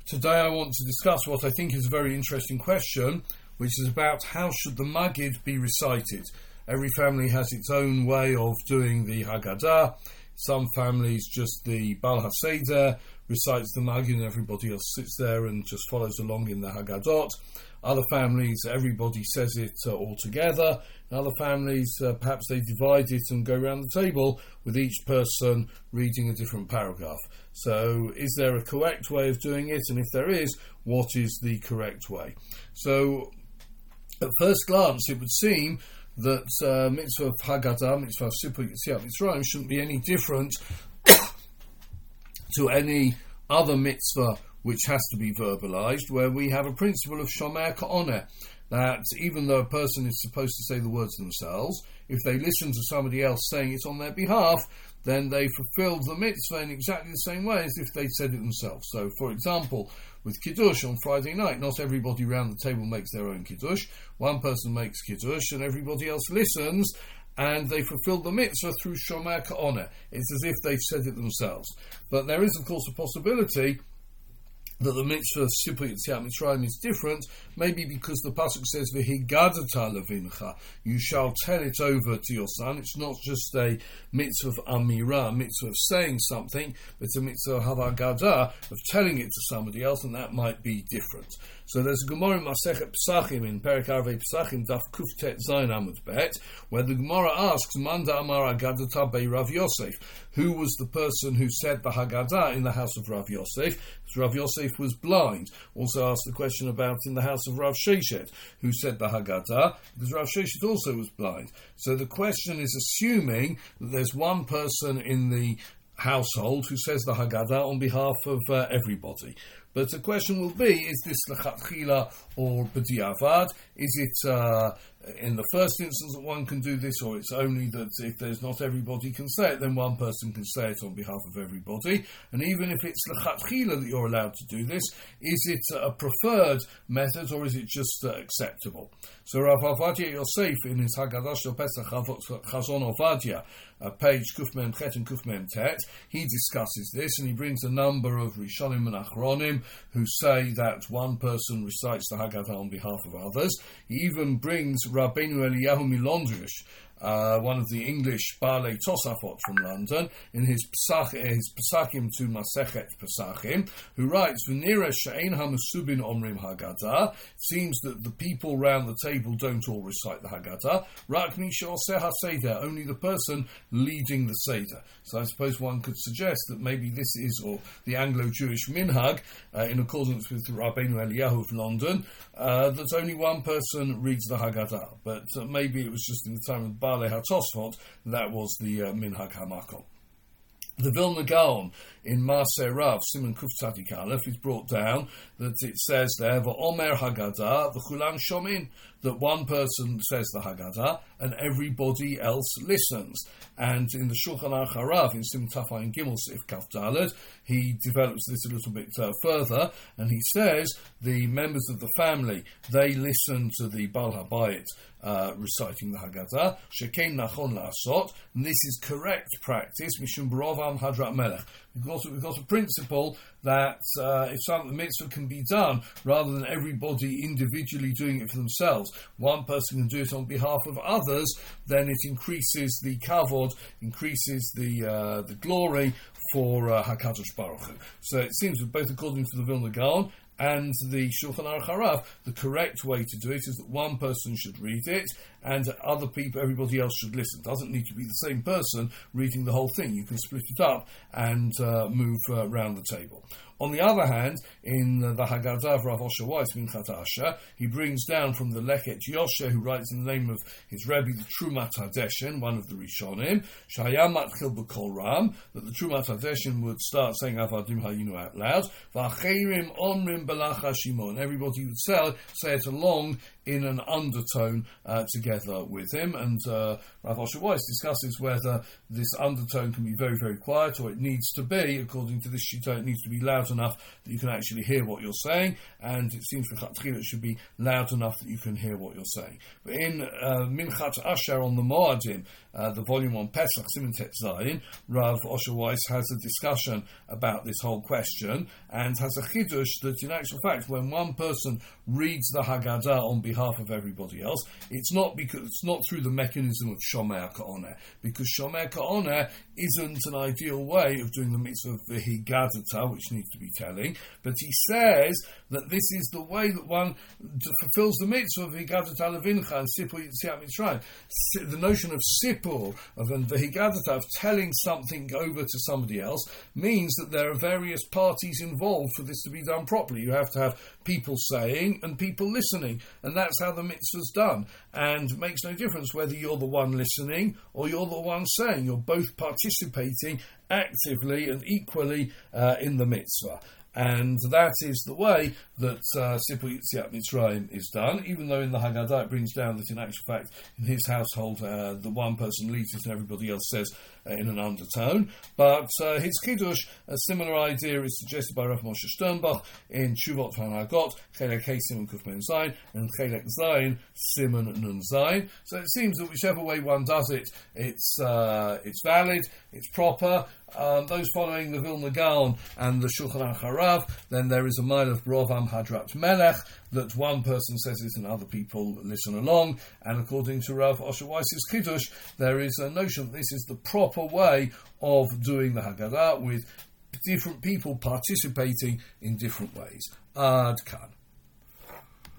Today I want to discuss what I think is a very interesting question, which is about how should the Magid be recited. Every family has its own way of doing the Haggadah. Some families, just the Baal HaSeder recites the Magid and everybody else sits there and just follows along in the Haggadot. Other families, everybody says it all together. In other families, perhaps they divide it and go around the table with each person reading a different paragraph. So is there a correct way of doing it? And if there is, what is the correct way? So at first glance, it would seem that mitzvah of Haggadah, mitzvah of Sipur Yetziat Mitzrayim, shouldn't be any different to any other mitzvah which has to be verbalized, where we have a principle of shomer ka'oneh, that even though a person is supposed to say the words themselves, if they listen to somebody else saying it on their behalf, then they fulfilled the mitzvah in exactly the same way as if they'd said it themselves. So, for example, with Kiddush on Friday night, not everybody around the table makes their own Kiddush. One person makes Kiddush and everybody else listens, and they fulfill the mitzvah through shomer ka'oneh. It's as if they've said it themselves. But there is, of course, a possibility that the mitzvah of Sipur Yetziat Mitzrayim is different, maybe because the pasuk says v'higadata levincha, you shall tell it over to your son. It's not just a mitzvah of amira, a mitzvah of saying something, but it's a mitzvah of haggadah, of telling it to somebody else, and that might be different. So there's a Gemara in Masechet Pesachim, in Perek Arvei Pesachim, Daf Kuf Tet Zayin Amud Bet, where the Gemara asks, Manda Amar Haggadata bei Rav Yosef, who was the person who said the Haggadah in the house of Rav Yosef? Because Rav Yosef was blind. Also asked the question about in the house of Rav Sheshet, who said the Haggadah, because Rav Sheshet also was blind. So the question is assuming that there's one person in the household who says the Haggadah on behalf of everybody. But the question will be, is this lechatchila or b'diavad? Is it in the first instance that one can do this, or it's only that if there's not everybody can say it, then one person can say it on behalf of everybody? And even if it's lechatchila that you're allowed to do this, is it a preferred method, or is it just acceptable? So Rav Ovadia Yosef, in his Haggadah Shel Pesach Chazon Ovadia, page Kuf Mem Chet and Kuf Mem Tet, he discusses this, and he brings a number of Rishonim and Achronim who say that one person recites the Haggadah on behalf of others. He even brings Rabbeinu Eliyahu Milondrish, one of the English Baalei Tosafot from London, in his Pesachim to Masechet Pesachim, who writes, V'nira she'ein ha'musubin omrim Haggadah. It seems that the people round the table don't all recite the Haggadah. Rak mi she'oseh ha'seder, only the person leading the Seder. So I suppose one could suggest that maybe this is, or the Anglo-Jewish minhag, in accordance with Rabbeinu Eliyahu of London, that only one person reads the Haggadah. But maybe it was just in the time of Baalei HaTosfot, that was the minhag hamakom. The Vilna Gaon in Maaseh Rav, Siman Kuf Tzadik Aleph, is brought down that it says there, V'omer Haggadah, V'chulam shomin, that one person says the Haggadah and everybody else listens. And in the Shulchan Aruch Harav, in Siman Taf Ayin Gimel Sif Kaf Daled, he develops this a little bit further, and he says the members of the family, they listen to the Baal HaBayit reciting the Haggadah, Shekein Nachon La'asot, and this is correct practice, Mishum B'rovam Hadrat Melech. We've got a principle that if something, the mitzvah can be done rather than everybody individually doing it for themselves. One person can do it on behalf of others, then it increases the kavod, increases the glory for HaKadosh Baruch Hu. So it seems that both according to the Vilna Gaon and the Shulchan Aruch Harav, the correct way to do it is that one person should read it and other people, everybody else should listen. It doesn't need to be the same person reading the whole thing. You can split it up and move around the table. On the other hand, in the Haggadah of Rav Osher Weiss, Minchat Asher, he brings down from the Leket Yoshe, who writes in the name of his Rebbe, the Trumat Hadeshen, one of the Rishonim, Shaya Matchil B'Kol Ram, that the Trumat Hadeshen would start saying Avadim Hayinu out loud, V'acherim Omrim Belach HaShimon, everybody would say it along in an undertone together with him. And Rav Osher Weiss discusses whether this undertone can be very, very quiet, or it needs to be, according to this shita, it needs to be loud enough that you can actually hear what you're saying, and it seems for Chatchila it should be loud enough that you can hear what you're saying. But in Minchat Asher on the Moadim, the volume on Pesach, Siman Tet Zayin, Rav Osher Weiss has a discussion about this whole question, and has a chidush that in actual fact, when one person reads the Haggadah on behalf of everybody else, it's not through the mechanism of Shomer Ka'oneh, because Shomer Ka'oneh isn't an ideal way of doing the mitzvah of V'higadata, which needs to be telling, but he says that this is the way that one fulfills the mitzvah of V'higadata Levincha and Sipur Yitziat Mitzrayim. The notion of Sipur, of V'higadata, of telling something over to somebody else, means that there are various parties involved for this to be done properly. You have to have people saying and people listening, and that's how the mitzvah's done. And it makes no difference whether you're the one listening or you're the one saying. You're both participating actively and equally in the mitzvah. And that is the way that Sipur Yitziat Mitzrayim is done, even though in the Haggadah it brings down that in actual fact in his household the one person leads it and everybody else says in an undertone. But his Kiddush, a similar idea is suggested by Rav Moshe Sternbach in Shuvot V'Hanagot, Chelek Hey Siman Kuf Men Zayin, and Chelek Zayin Siman Nun Zayin. So it seems that whichever way one does it, it's valid, it's proper. Those following the Vilna Gaon and the Shulchan Aruch Harav, then there is a mile of Brovam Hadrat Melech, that one person says it and other people listen along. And according to Rav Osher Weiss's Kiddush, there is a notion that this is the proper way of doing the Haggadah, with different people participating in different ways. Ad Kan.